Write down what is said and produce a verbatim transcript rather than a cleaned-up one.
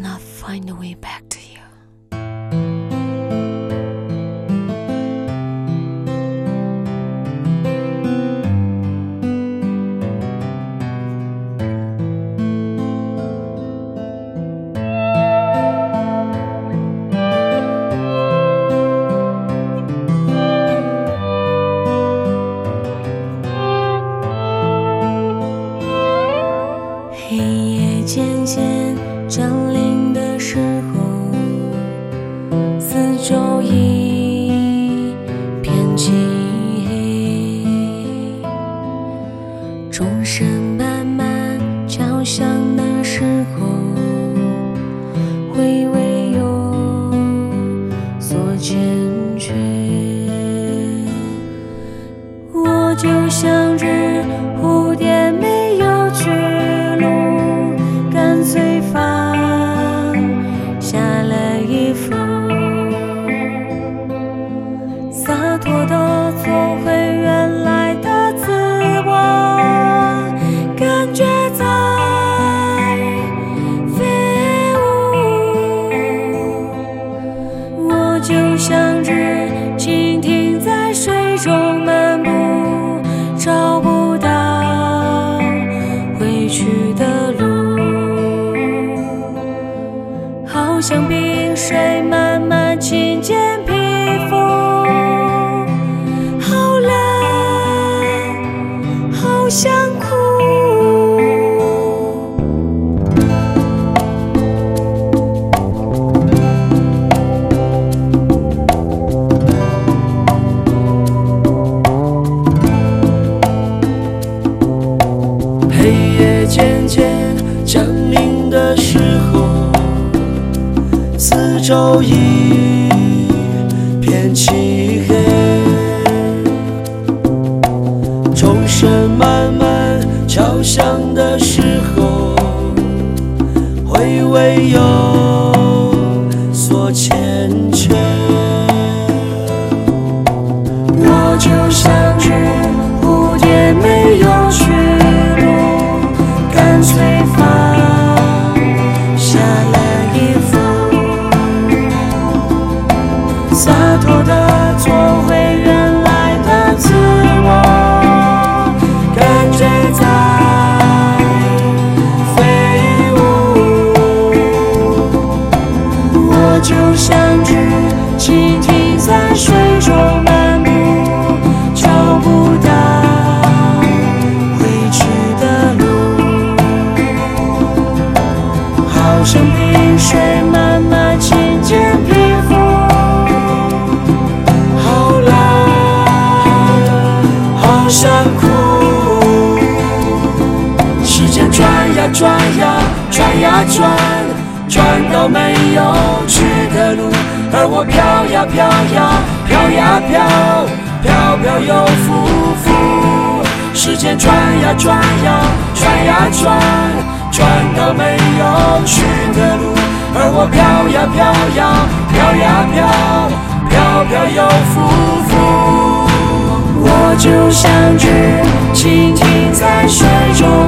cannot find a way back to you. 黑夜渐渐降临的时候，四周一片漆黑，钟声慢慢敲响的时候，回味有所欠缺。我就像只蝴蝶，没有去路，干脆放下了衣服，洒脱地做回原来的自我，感觉在飞舞。我就像只蜻蜓在水中漫步，找不到回去的路，好像冰水慢慢浸进皮肤，好冷，好想哭。 黑夜渐渐降临的时候，四周一片漆黑，钟声慢慢敲响的时候，回味有所欠缺。 我就像只蝴蝶，没有去路，干脆放下了衣服，洒脱地做回原来的自我，感觉在飞舞。我就像只蜻蜓在水中漫步，找不到回去的路，好像冰水慢慢浸进皮肤，好冷，好想哭。 时间转呀转呀转呀转，转到没有去的路，而我飘呀飘呀飘呀飘，飘飘又浮浮。时间转呀转呀转呀转，转到没有去的路，而我飘呀飘呀飘呀飘，飘飘又浮浮。 我就像只蜻蜓在水中